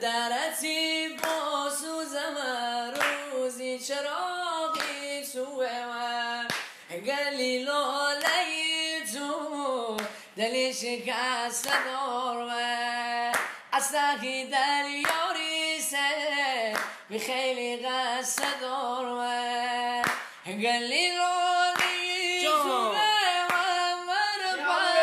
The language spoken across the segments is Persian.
درتی با سوزم روزی چراغی توه من گلی لاله تو دلی شکست دار من اصلاحی دل یاری سه بی خیلی قصد دار من گلی لاله تو من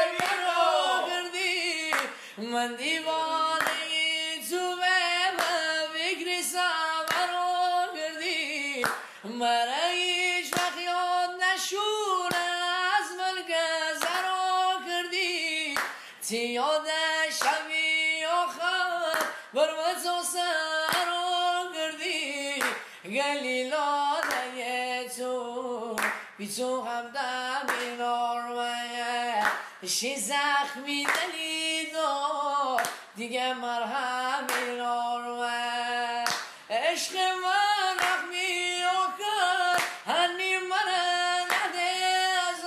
پر کردی من دیوانه تو به فکری سوار کردی مرا هیچ وقت یاد نشونه از من گذرا کردی تی یاد شبی آخر بر من تو سرا کردی گلی لاله تو بی تو همدم نارمه شی زخمی دلی دار دیگه مرهمی نارمه عشق من رحمی آکر هنی من نده از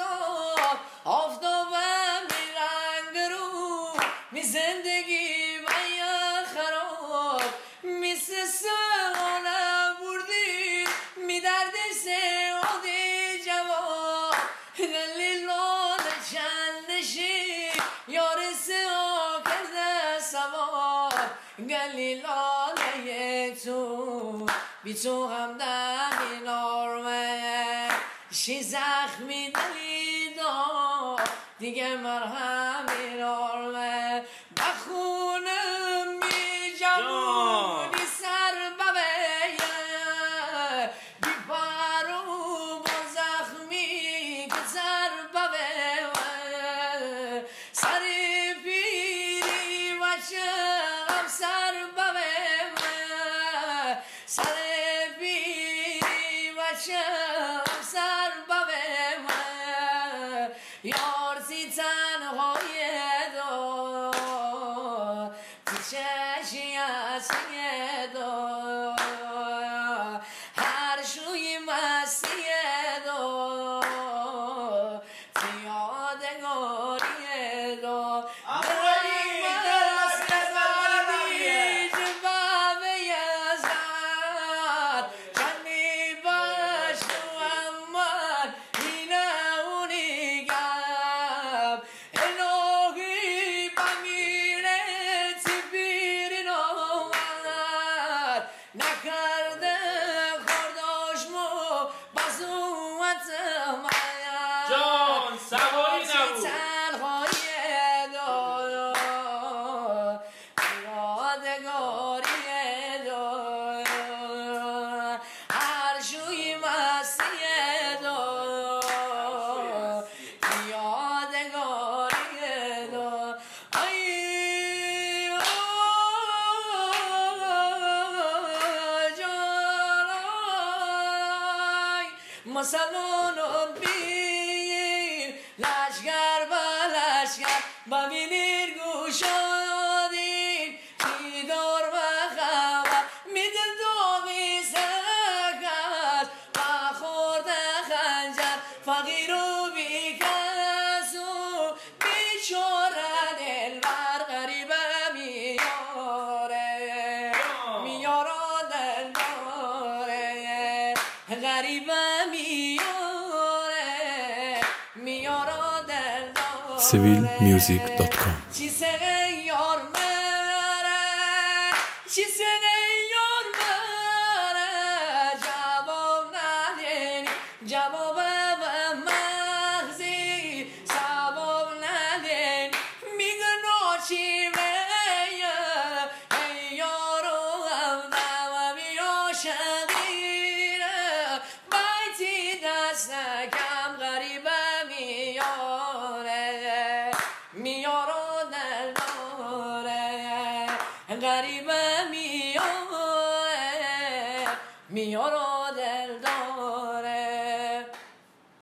آفتابم می رنگ رو می زندگی باید خراب می سسانه بردی می درد سعادی جواب دلی لاله چندشی یار سعا کرده سوار گلی لاله تو بی تو همدم نارمه شی زخمی دلی دار دیگه مرهمی نارمه بخونم بی جوونی سر ببه بی پارو با زخمی که سر ببه سر پیری و چرم سر ببه سر پیری و چرم سر ببه یار سی تنهای دو تی چشی اصلی دو هر شوی مستی دو تی یادگاری دو نکرده خورداش مو بازوات مایا جان سواری نبود تنهایی دو یادگاری دو هر شوی مستی دو یادگاری دو مسلمان بیر لشگر با لشگر ببینیر گوشادین چی دار و خبر میدل داغی سکر و خورده خنجر فقیر و بیکس و بیچاره دلبر غریبه میاره میاره دلباره غریبه civilmusic.com